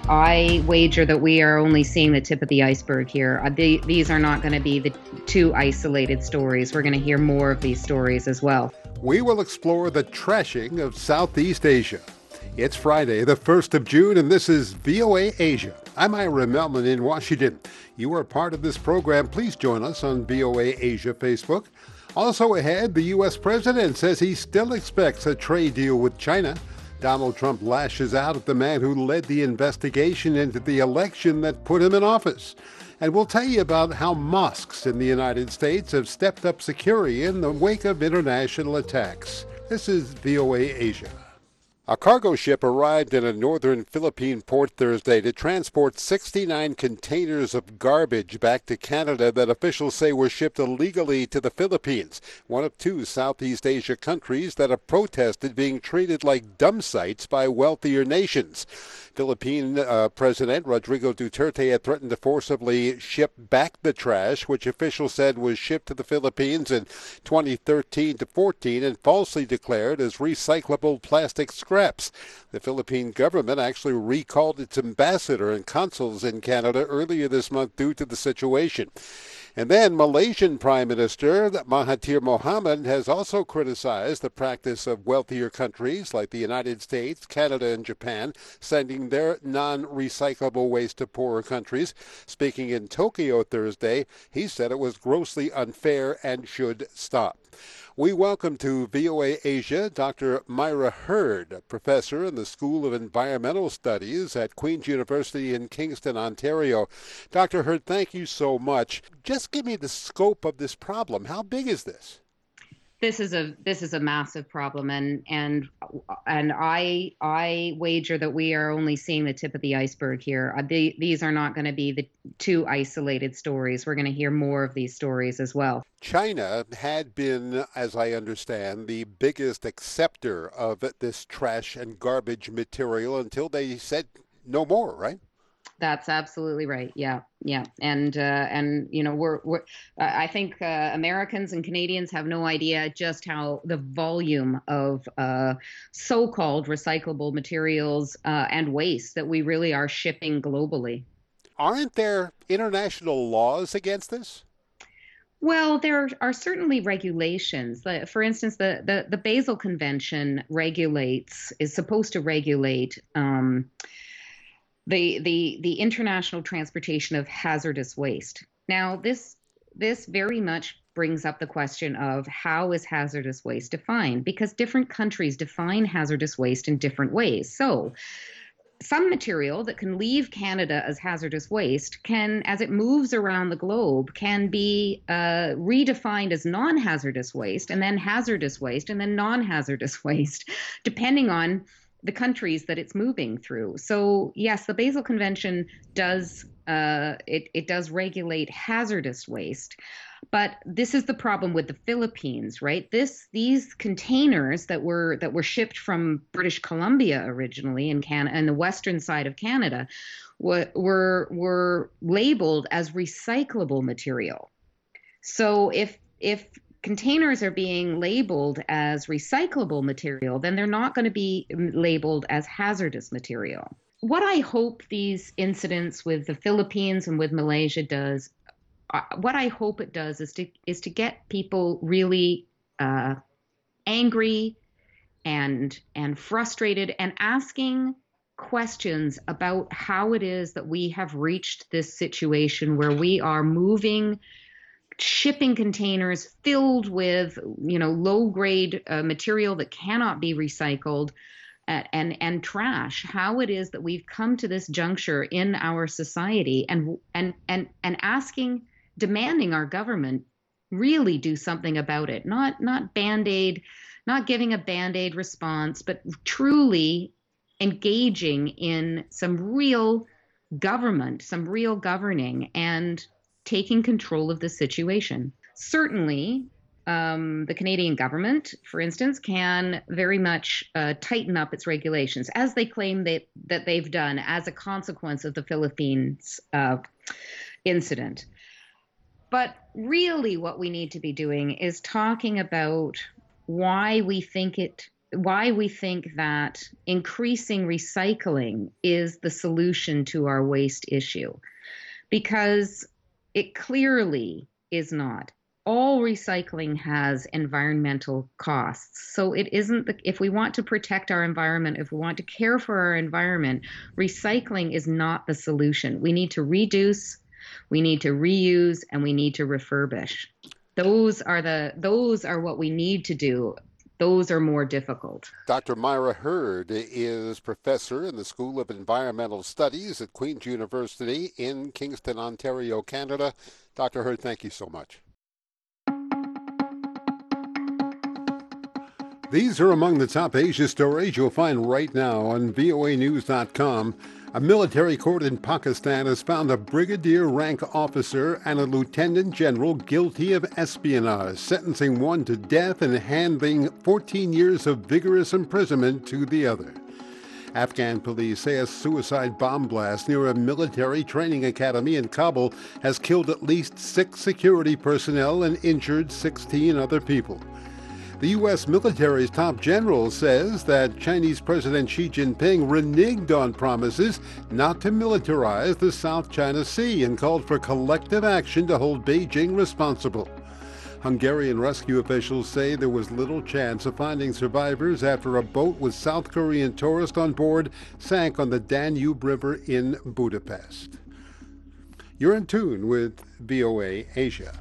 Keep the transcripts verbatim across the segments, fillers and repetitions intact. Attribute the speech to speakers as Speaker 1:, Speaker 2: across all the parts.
Speaker 1: I wager that we are only seeing the tip of the iceberg here. Uh, the, these are not going to be the two isolated stories. We're going to hear more of these stories as well.
Speaker 2: We will explore the trashing of Southeast Asia. It's Friday, the first of June, and this is V O A Asia. I'm Ira Melman in Washington. You are part of this program. Please join us on V O A Asia Facebook. Also ahead, the U S president says he still expects a trade deal with China. Donald Trump lashes out at the man who led the investigation into the election that put him in office. And we'll tell you about how mosques in the United States have stepped up security in the wake of international attacks. This is V O A Asia. A cargo ship arrived in a northern Philippine port Thursday to transport sixty-nine containers of garbage back to Canada that officials say were shipped illegally to the Philippines, one of two Southeast Asia countries that have protested being treated like dump sites by wealthier nations. Philippine uh, President Rodrigo Duterte had threatened to forcibly ship back the trash, which officials said was shipped to the Philippines in twenty thirteen to fourteen and falsely declared as recyclable plastic scraps. The Philippine government actually recalled its ambassador and consuls in Canada earlier this month due to the situation. And then Malaysian Prime Minister Mahathir Mohamad has also criticized the practice of wealthier countries like the United States, Canada, and Japan sending their non-recyclable waste to poorer countries. Speaking in Tokyo Thursday, he said it was grossly unfair and should stop. We welcome to V O A Asia Doctor Myra Hurd, a professor in the School of Environmental Studies at Queen's University in Kingston, Ontario. Doctor Hurd, thank you so much. Just give me the scope of this problem. How big is this?
Speaker 1: This is a this is a massive problem, and and and I I wager that we are only seeing the tip of the iceberg here. Uh, the, these are not going to be the two isolated stories. We're going to hear more of these stories as well.
Speaker 2: China had been, as I understand, the biggest acceptor of this trash and garbage material until they said no more, right?
Speaker 1: That's absolutely right. Yeah, yeah, and uh, and you know we're we're I think uh, Americans and Canadians have no idea just how the volume of uh, so-called recyclable materials uh, and waste that we really are shipping globally.
Speaker 2: Aren't there international laws against this?
Speaker 1: Well, there are certainly regulations. Like, for instance, the, the, the Basel Convention regulates, is supposed to regulate um, the, the, the international transportation of hazardous waste. Now, this, this very much brings up the question of how is hazardous waste defined? Because different countries define hazardous waste in different ways. So, some material that can leave Canada as hazardous waste can, as it moves around the globe, can be uh, redefined as non-hazardous waste, and then hazardous waste, and then non-hazardous waste, depending on the countries that it's moving through. So yes, the Basel Convention does uh, it, it does regulate hazardous waste. But this is the problem with the Philippines, right? This these containers that were that were shipped from British Columbia originally in Canada and the western side of Canada were, were were labeled as recyclable material. So if if containers are being labeled as recyclable material, then they're not going to be labeled as hazardous material. What I hope these incidents with the Philippines and with Malaysia does Uh, what I hope it does is to is to get people really uh, angry and and frustrated and asking questions about how it is that we have reached this situation where we are moving shipping containers filled with you know low grade uh, material that cannot be recycled uh, and and trash. How it is that we've come to this juncture in our society and and and and asking demanding our government really do something about it, not not band-aid, not giving a band-aid response, but truly engaging in some real government, some real governing, and taking control of the situation. Certainly, um, the Canadian government, for instance, can very much uh, tighten up its regulations, as they claim that, that they've done as a consequence of the Philippines uh, incident. But really what we need to be doing is talking about why we think it why we think that increasing recycling is the solution to our waste issue, because it clearly is not. All recycling has environmental costs. So it isn't the, if we want to protect our environment, if we want to care for our environment, recycling is not the solution. We need to reduce, we need to reuse, and we need to refurbish. Those are the those are what we need to do. Those are more difficult.
Speaker 2: Doctor Myra Hurd is professor in the School of Environmental Studies at Queen's University in Kingston, Ontario, Canada. Doctor Hurd, thank you so much. These are among the top Asia stories you'll find right now on V O A news dot com. A military court in Pakistan has found a brigadier rank officer and a lieutenant general guilty of espionage, sentencing one to death and handing fourteen years of vigorous imprisonment to the other. Afghan police say a suicide bomb blast near a military training academy in Kabul has killed at least six security personnel and injured sixteen other people. The U S military's top general says that Chinese President Xi Jinping reneged on promises not to militarize the South China Sea and called for collective action to hold Beijing responsible. Hungarian rescue officials say there was little chance of finding survivors after a boat with South Korean tourists on board sank on the Danube River in Budapest. You're in tune with V O A Asia.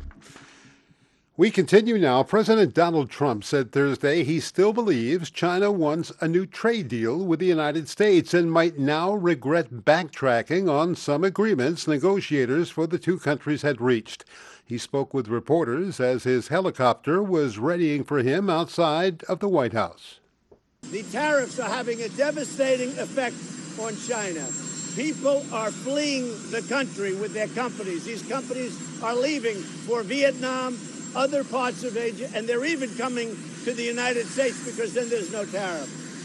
Speaker 2: We continue now. President Donald Trump said Thursday he still believes China wants a new trade deal with the United States and might now regret backtracking on some agreements negotiators for the two countries had reached. He spoke with reporters as his helicopter was readying for him outside of the White House.
Speaker 3: The tariffs are having a devastating effect on China. People are fleeing the country with their companies. These companies are leaving for Vietnam, other parts of Asia, and they're even coming to the United States because then there's no tariff.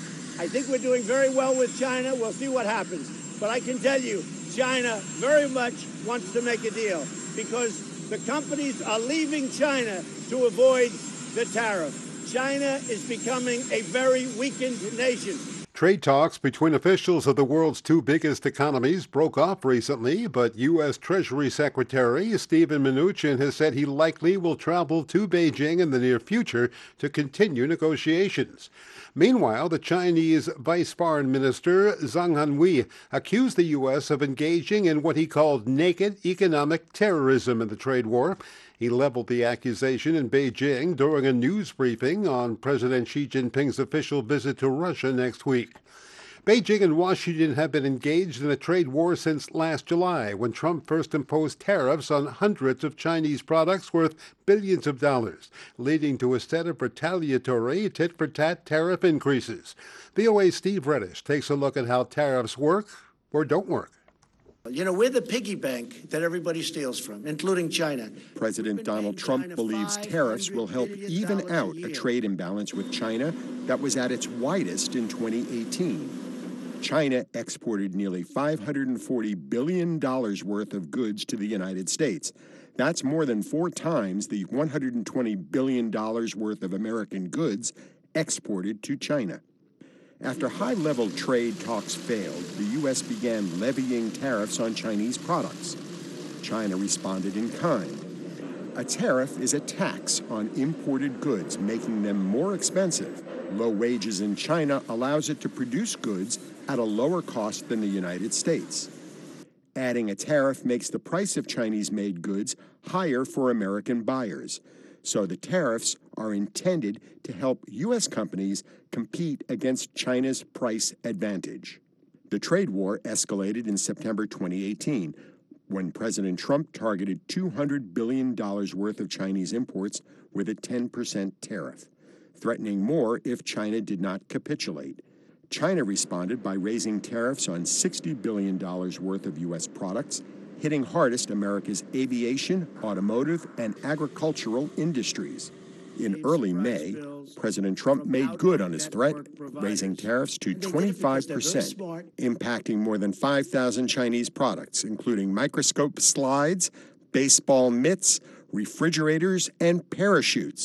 Speaker 3: I think we're doing very well with China. We'll see what happens. But I can tell you, China very much wants to make a deal because the companies are leaving China to avoid the tariff. China is becoming a very weakened nation.
Speaker 2: Trade talks between officials of the world's two biggest economies broke off recently, but U S. Treasury Secretary Steven Mnuchin has said he likely will travel to Beijing in the near future to continue negotiations. Meanwhile, the Chinese Vice Foreign Minister Zhang Hanhui accused the U S of engaging in what he called naked economic terrorism in the trade war. He leveled the accusation in Beijing during a news briefing on President Xi Jinping's official visit to Russia next week. Beijing and Washington have been engaged in a trade war since last July, when Trump first imposed tariffs on hundreds of Chinese products worth billions of dollars, leading to a set of retaliatory tit-for-tat tariff increases. V O A's Steve Reddish takes a look at how tariffs work or don't work.
Speaker 3: You know, we're the piggy bank that everybody steals from, including China.
Speaker 4: President Donald Trump believes tariffs will help even out a trade imbalance with China that was at its widest in twenty eighteen. China exported nearly five hundred forty billion dollars worth of goods to the United States. That's more than four times the one hundred twenty billion dollars worth of American goods exported to China. After high-level trade talks failed, the U S began levying tariffs on Chinese products. China responded in kind. A tariff is a tax on imported goods, making them more expensive. Low wages in China allows it to produce goods at a lower cost than the United States. Adding a tariff makes the price of Chinese-made goods higher for American buyers. So the tariffs are intended to help U S companies compete against China's price advantage. The trade war escalated in September twenty eighteen, when President Trump targeted two hundred billion dollars worth of Chinese imports with a ten percent tariff, threatening more if China did not capitulate. China responded by raising tariffs on sixty billion dollars worth of U S products, hitting hardest America's aviation, automotive, and agricultural industries. In early May, President Trump made good on his threat, raising tariffs to twenty-five percent, impacting more than five thousand Chinese products, including microscope slides, baseball mitts, refrigerators, and parachutes.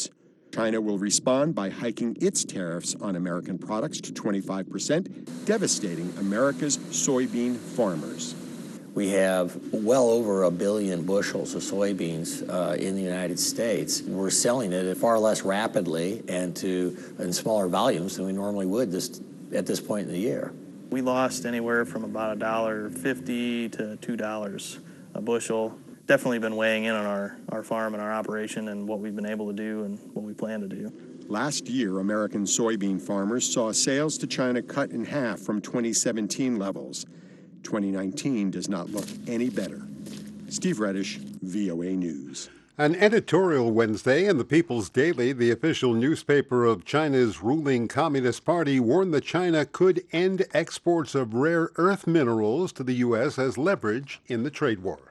Speaker 4: China will respond by hiking its tariffs on American products to twenty-five percent, devastating America's soybean farmers.
Speaker 5: We have well over a billion bushels of soybeans uh, in the United States. We're selling it far less rapidly and to in smaller volumes than we normally would this, at this point in the year.
Speaker 6: We lost anywhere from about a dollar fifty to two dollars a bushel. Definitely been weighing in on our, our farm and our operation and what we've been able to do and what we plan to do.
Speaker 4: Last year, American soybean farmers saw sales to China cut in half from twenty seventeen levels. twenty nineteen does not look any better. Steve Reddish, V O A News.
Speaker 2: An editorial Wednesday in the People's Daily, the official newspaper of China's ruling Communist Party, warned that China could end exports of rare earth minerals to the U S as leverage in the trade war.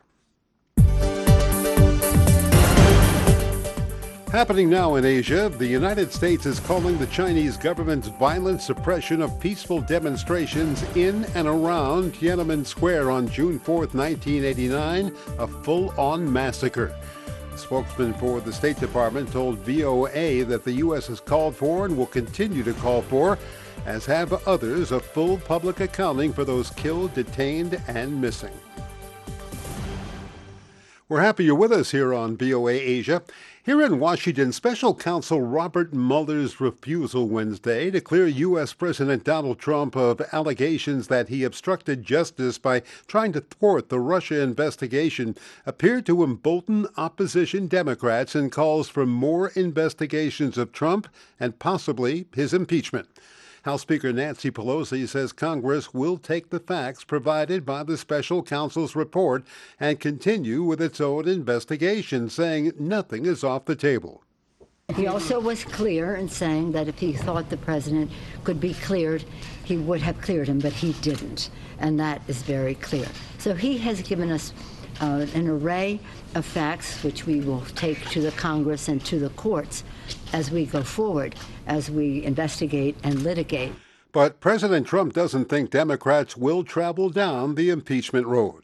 Speaker 2: Happening now in Asia, the United States is calling the Chinese government's violent suppression of peaceful demonstrations in and around Tiananmen Square on June fourth, nineteen eighty-nine, a full-on massacre. A spokesman for the State Department told V O A that the U S has called for and will continue to call for, as have others, a full public accounting for those killed, detained, and missing. We're happy you're with us here on V O A Asia. Here in Washington, Special Counsel Robert Mueller's refusal Wednesday to clear U S. President Donald Trump of allegations that he obstructed justice by trying to thwart the Russia investigation appeared to embolden opposition Democrats in calls for more investigations of Trump and possibly his impeachment. House Speaker Nancy Pelosi says Congress will take the facts provided by the special counsel's report and continue with its own investigation, saying nothing is off the table.
Speaker 7: He also was clear in saying that if he thought the president could be cleared, he would have cleared him, but he didn't. And that is very clear. So he has given us uh, an array of facts, which we will take to the Congress and to the courts as we go forward, as we investigate and litigate.
Speaker 2: But President Trump doesn't think Democrats will travel down the impeachment road.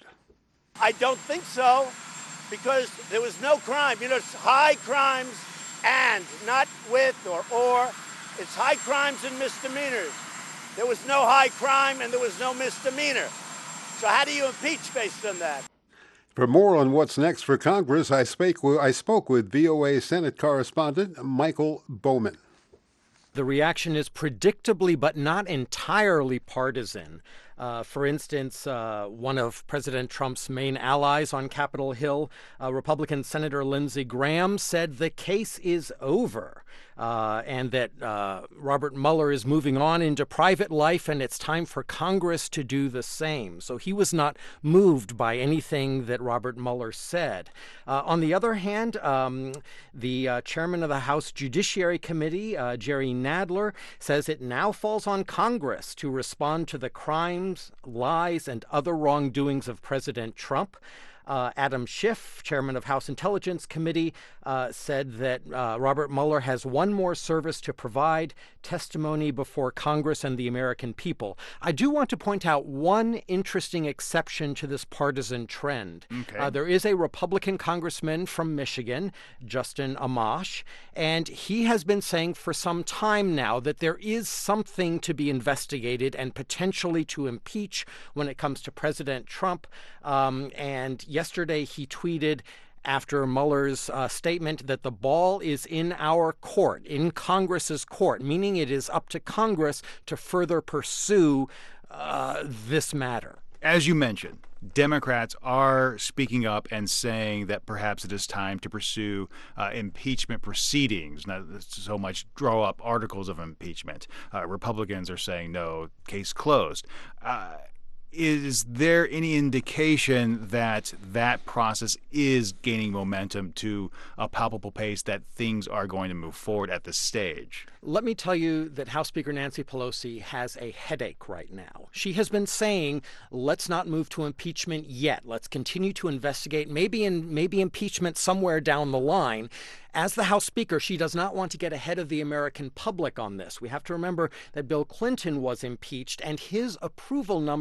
Speaker 3: I don't think so, because there was no crime. You know, it's high crimes and, not with or or. It's high crimes and misdemeanors. There was no high crime and there was no misdemeanor. So how do you impeach based on that?
Speaker 2: For more on what's next for Congress, I spoke with, I spoke with V O A Senate correspondent Michael Bowman.
Speaker 8: The reaction is predictably but not entirely partisan. Uh, for instance, uh, one of President Trump's main allies on Capitol Hill, uh, Republican Senator Lindsey Graham, said the case is over. Uh, and that uh, Robert Mueller is moving on into private life, and it's time for Congress to do the same. So he was not moved by anything that Robert Mueller said. Uh, on the other hand, um, the uh, chairman of the House Judiciary Committee, uh, Jerry Nadler, says it now falls on Congress to respond to the crimes, lies, and other wrongdoings of President Trump. Uh, Adam Schiff, chairman of House Intelligence Committee, uh, said that uh, Robert Mueller has one more service to provide, testimony before Congress and the American people. I do want to point out one interesting exception to this partisan trend. Okay. Uh, there is a Republican congressman from Michigan, Justin Amash, and he has been saying for some time now that there is something to be investigated and potentially to impeach when it comes to President Trump. Um, and yesterday he tweeted after Mueller's uh, statement that the ball is in our court, in Congress's court, meaning it is up to Congress to further pursue uh, this matter.
Speaker 9: As you mentioned, Democrats are speaking up and saying that perhaps it is time to pursue uh, impeachment proceedings, not so much draw up articles of impeachment. Uh, Republicans are saying no, case closed. Uh, Is there any indication that that process is gaining momentum to a palpable pace, that things are going to move forward at this stage?
Speaker 8: Let me tell you that House Speaker Nancy Pelosi has a headache right now. She has been saying, let's not move to impeachment yet. Let's continue to investigate, maybe in maybe impeachment somewhere down the line. As the House Speaker, she does not want to get ahead of the American public on this. We have to remember that Bill Clinton was impeached, and his approval numbers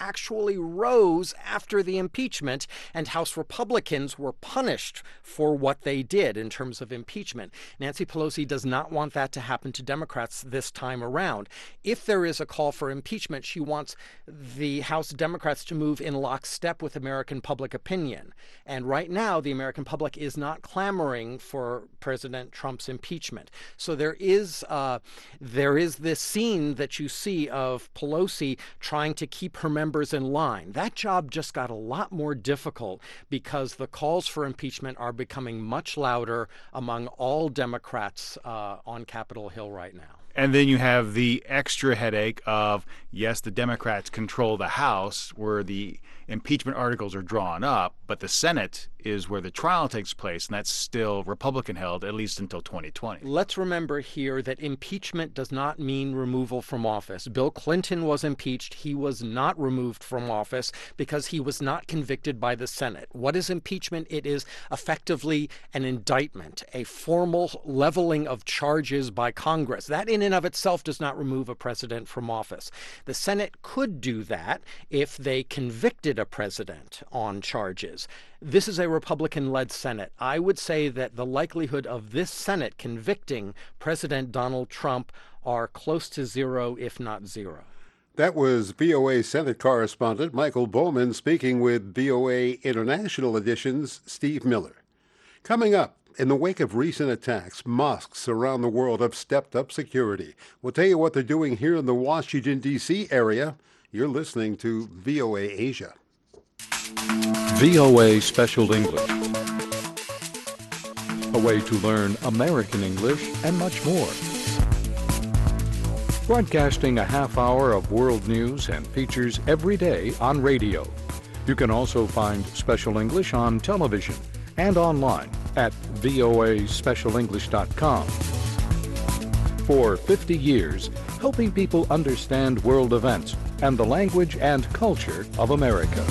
Speaker 8: actually rose after the impeachment, and House Republicans were punished for what they did in terms of impeachment. Nancy Pelosi does not want that to happen to Democrats this time around. If there is a call for impeachment, she wants the House Democrats to move in lockstep with American public opinion. And right now, the American public is not clamoring for President Trump's impeachment. So there is uh, there is this scene that you see of Pelosi trying to keep her members in line. That job just got a lot more difficult because the calls for impeachment are becoming much louder among all Democrats uh, on Capitol Hill right now.
Speaker 9: And then you have the extra headache of, yes, the Democrats control the House where the impeachment articles are drawn up, but the Senate is where the trial takes place, and that's still Republican held, at least until twenty twenty.
Speaker 8: Let's remember here that impeachment does not mean removal from office. Bill Clinton was impeached. He was not removed from office because he was not convicted by the Senate. What is impeachment? It is effectively an indictment, a formal leveling of charges by Congress. That in and of itself does not remove a president from office. The Senate could do that if they convicted a president on charges. This is a Republican-led Senate. I would say that the likelihood of this Senate convicting President Donald Trump are close to zero, if not zero.
Speaker 2: That was V O A Senate correspondent Michael Bowman speaking with V O A International Edition's Steve Miller. Coming up, in the wake of recent attacks, mosques around the world have stepped up security. We'll tell you what they're doing here in the Washington, D C area. You're listening to V O A Asia.
Speaker 10: V O A Special English. A way to learn American English and much more. Broadcasting a half hour of world news and features every day on radio. You can also find Special English on television and online at V O A special english dot com. For fifty years, helping people understand world events and the language and culture of America.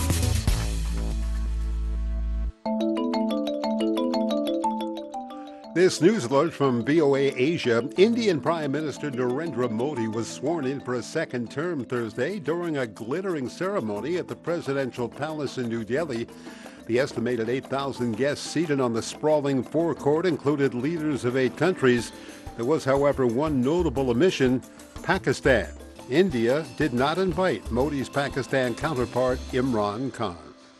Speaker 2: This news alert from V O A Asia. Indian Prime Minister Narendra Modi was sworn in for a second term Thursday during a glittering ceremony at the presidential palace in New Delhi. The estimated eight thousand guests seated on the sprawling forecourt included leaders of eight countries. There was, however, one notable omission: Pakistan. India did not invite Modi's Pakistan counterpart, Imran Khan.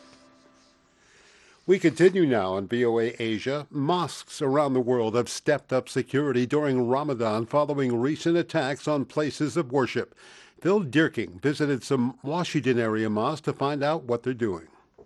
Speaker 2: We continue now on V O A Asia. Mosques around the world have stepped up security during Ramadan following recent attacks on places of worship. Phil Dierking visited some Washington area mosques to find out what they're doing.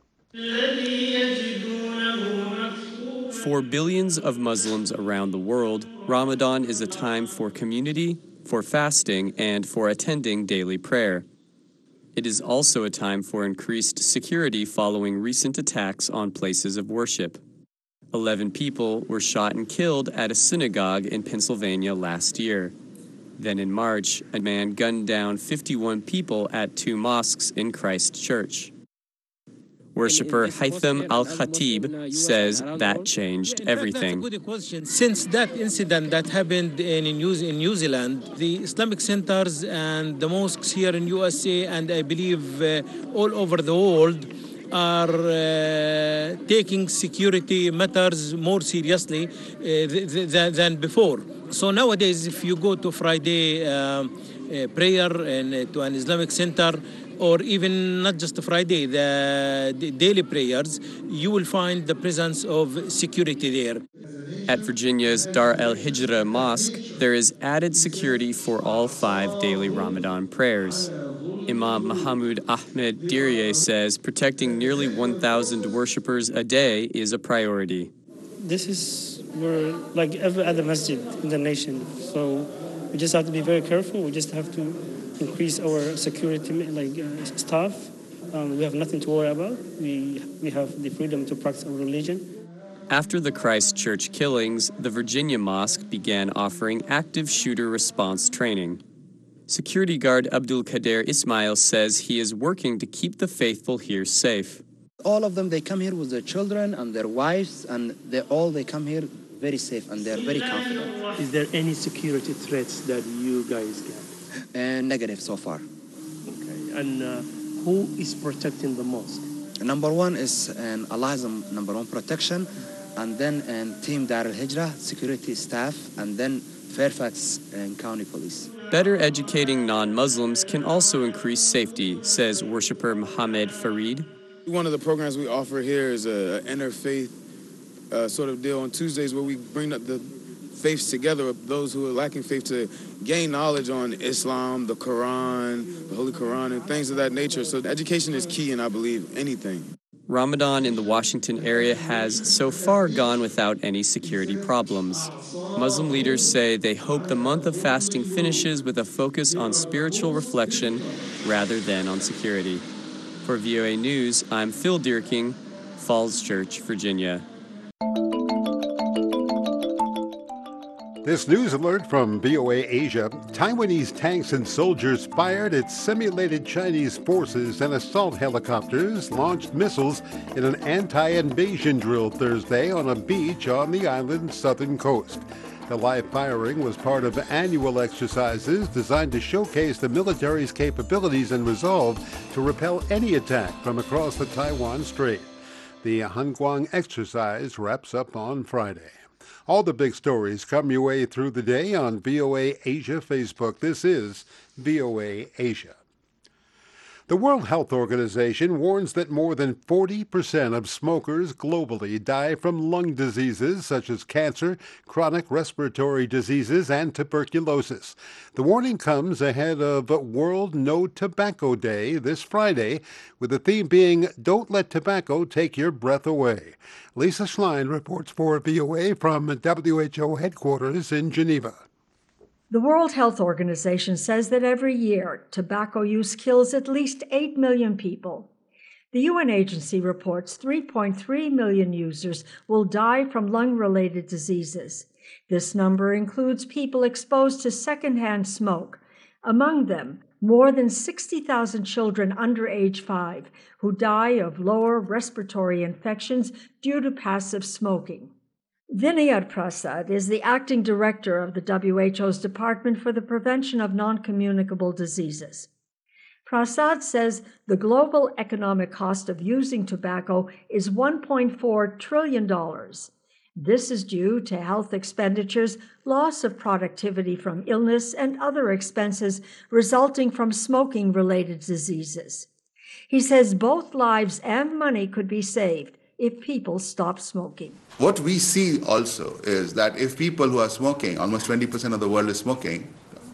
Speaker 11: For billions of Muslims around the world, Ramadan is a time for community, for fasting, and for attending daily prayer. It is also a time for increased security following recent attacks on places of worship. Eleven people were shot and killed at a synagogue in Pennsylvania last year. Then in March, a man gunned down fifty-one people at two mosques in Christchurch. Worshipper Haitham Al-Khatib says that changed everything.
Speaker 12: That's a good question. Since that incident that happened in New, in New Zealand, the Islamic centers and the mosques here in U S A and I believe uh, all over the world are uh, taking security matters more seriously uh, th th than before. So nowadays, if you go to Friday uh, uh, prayer and uh, to an Islamic center, or even not just Friday, the, the daily prayers, you will find the presence of security there.
Speaker 11: At Virginia's Dar el-Hijra Mosque, there is added security for all five daily Ramadan prayers. Imam Mahmoud Ahmed Dirye says protecting nearly one thousand worshippers a day is a priority.
Speaker 13: This is where, like every other masjid in the nation, so we just have to be very careful. We just have to increase our security like uh, staff. Um, we have nothing to worry about. We, we have the freedom to practice our religion.
Speaker 11: After the Christchurch killings, the Virginia Mosque began offering active shooter response training. Security guard Abdul Kader Ismail says he is working to keep the faithful here safe.
Speaker 14: All of them, they come here with their children and their wives, and they all they come here very safe and they're very confident.
Speaker 13: Is there any security threats that you guys get?
Speaker 14: Uh, negative so far.
Speaker 13: Okay. And uh, Who is protecting the mosque?
Speaker 14: Number one is an Al-Azam, number one protection, and then and Team Dar al-Hijrah, security staff, and then Fairfax and County Police.
Speaker 11: Better educating non-Muslims can also increase safety, says worshipper Mohammed Farid.
Speaker 15: One of the programs we offer here is a, a interfaith uh, sort of deal on Tuesdays where we bring up the faiths together, those who are lacking faith, to gain knowledge on Islam, the Quran, the Holy Quran, and things of that nature. So education is key in, I believe, anything.
Speaker 11: Ramadan in the Washington area has so far gone without any security problems. Muslim leaders say they hope the month of fasting finishes with a focus on spiritual reflection rather than on security. For V O A News, I'm Phil Deerking, Falls Church, Virginia.
Speaker 2: This news alert from V O A Asia. Taiwanese tanks and soldiers fired at simulated Chinese forces, and assault helicopters launched missiles in an anti-invasion drill Thursday on a beach on the island's southern coast. The live firing was part of annual exercises designed to showcase the military's capabilities and resolve to repel any attack from across the Taiwan Strait. The Hanguang exercise wraps up on Friday. All the big stories come your way through the day on V O A Asia Facebook. This is V O A Asia. The World Health Organization warns that more than forty percent of smokers globally die from lung diseases such as cancer, chronic respiratory diseases, and tuberculosis. The warning comes ahead of World No Tobacco Day this Friday, with the theme being Don't Let Tobacco Take Your Breath Away. Lisa Schlein reports for V O A from W H O headquarters in Geneva.
Speaker 16: The World Health Organization says that every year, tobacco use kills at least eight million people. The U N agency reports three point three million users will die from lung-related diseases. This number includes people exposed to secondhand smoke. Among them, more than sixty thousand children under age five who die of lower respiratory infections due to passive smoking. Vinayat Prasad is the acting director of the W H O's Department for the Prevention of Non-Communicable Diseases. Prasad says the global economic cost of using tobacco is one point four trillion dollars. This is due to health expenditures, loss of productivity from illness, and other expenses resulting from smoking-related diseases. He says both lives and money could be saved if people stop smoking.
Speaker 17: What we see also is that if people who are smoking, almost twenty percent of the world is smoking,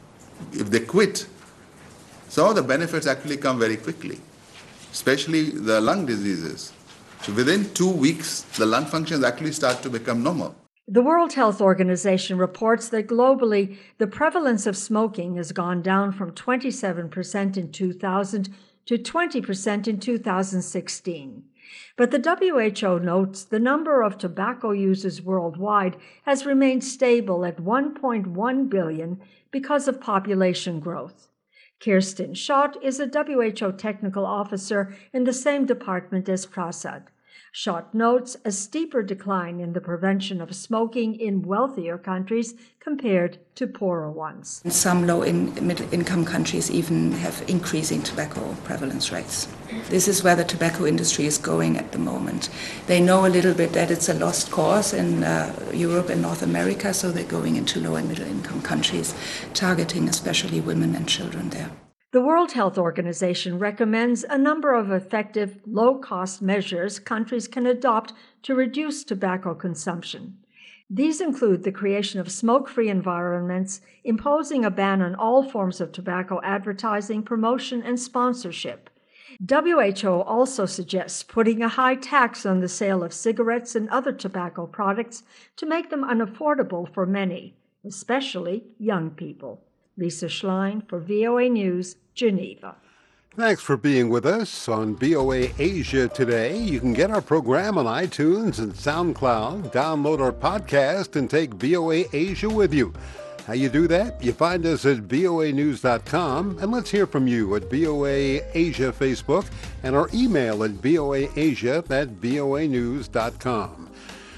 Speaker 17: if they quit, some of the benefits actually come very quickly, especially the lung diseases. So within two weeks, the lung functions actually start to become normal.
Speaker 16: The World Health Organization reports that globally, the prevalence of smoking has gone down from twenty-seven percent in two thousand to twenty percent in two thousand sixteen. But the W H O notes the number of tobacco users worldwide has remained stable at one point one billion because of population growth. Kirsten Schott is a W H O technical officer in the same department as Prasad. Schott notes a steeper decline in the prevention of smoking in wealthier countries compared to poorer ones.
Speaker 18: Some low in middle income countries even have increasing tobacco prevalence rates. This is where the tobacco industry is going at the moment. They know a little bit that it's a lost cause in uh, Europe and North America, so they're going into low and middle income countries, targeting especially women and children there.
Speaker 16: The World Health Organization recommends a number of effective, low-cost measures countries can adopt to reduce tobacco consumption. These include the creation of smoke-free environments, imposing a ban on all forms of tobacco advertising, promotion, and sponsorship. W H O also suggests putting a high tax on the sale of cigarettes and other tobacco products to make them unaffordable for many, especially young people. Lisa Schlein for V O A News, Geneva.
Speaker 2: Thanks for being with us on V O A Asia today. You can get our program on iTunes and SoundCloud, download our podcast, and take V O A Asia with you. How you do that? You find us at V O A news dot com, and let's hear from you at V O A Asia Facebook and our email at V O A Asia at V O A news dot com.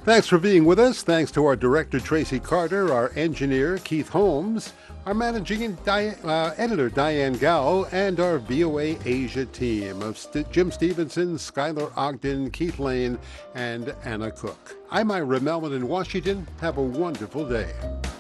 Speaker 2: Thanks for being with us. Thanks to our director, Tracy Carter, our engineer, Keith Holmes, our managing Di- uh, editor, Diane Gow, and our V O A Asia team of St- Jim Stevenson, Skylar Ogden, Keith Lane, and Anna Cook. I'm Ira Melman in Washington. Have a wonderful day.